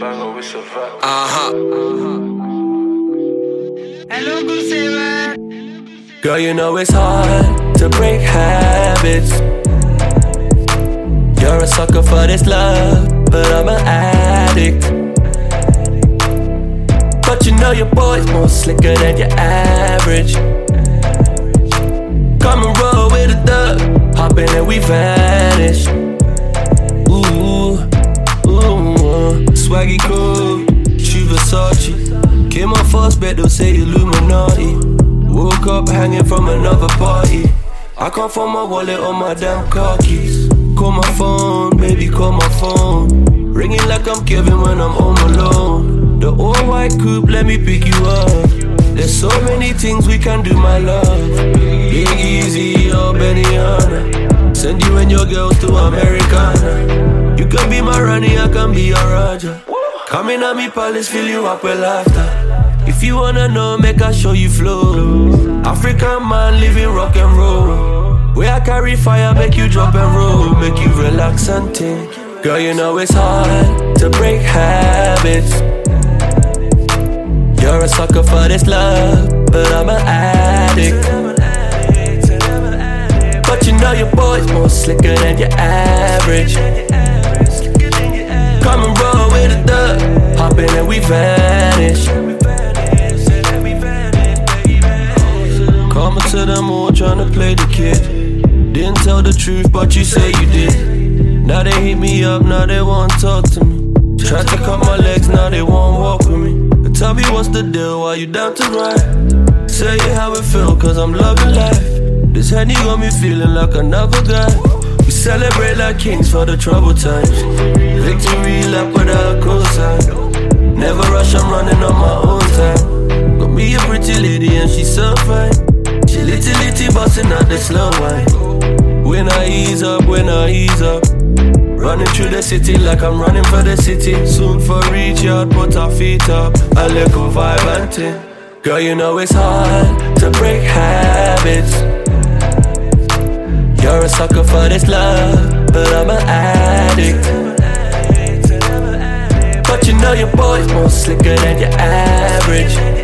banger, we survive. Hello, Guseva. Girl, you know it's hard to break habits. You're a sucker for this love, but I'm an addict. But you know your boy's more slicker than your average. Come and roll with a thug, hop in and we vanish. Ooh, ooh, swaggy cool, she Versace. Came on first bet, they'll say Illuminati. Woke up hanging from another party. I can't find my wallet or my damn car keys. Call my phone, baby, call my phone. Ringing like I'm Kevin when I'm home alone. The all-white coupe, let me pick you up. There's so many things we can do, my love. Big Easy or Benihana. Send you and your girls to Americana. You can be my Rani, I can be your Raja. Come in at me palace, fill you up with laughter. If you wanna know, make I show you flow. African man living rock and roll. Where I carry fire, make you drop and roll. Make you relax and think. Girl, you know it's hard to break habits. You're a sucker for this love, but I'm an addict. But you know your boy's more slicker than your average. Come and roll with a thug, hop in and we vanish. Coming to them all tryna play the kid. Didn't tell the truth, but you say you did. Now they hit me up, now they won't talk to me. Tried to cut my legs, now they won't walk with me. But tell me what's the deal, why you down to ride? Say how it feel, cause I'm loving life. This Henny got me feeling like another guy. We celebrate like kings for the troubled times. Victory lap without a cosign. Never rush, I'm running on my own time. Got me a pretty lady and she's so fine. She litty bustin' out the slow wine. When I ease up, when I ease up. Running through the city like I'm running for the city. Soon for reach yard, put our feet up. A little vibe and thing. Girl, you know it's hard to break habits. You're a sucker for this love, but I'm an addict. But you know your boy's more slicker than your average.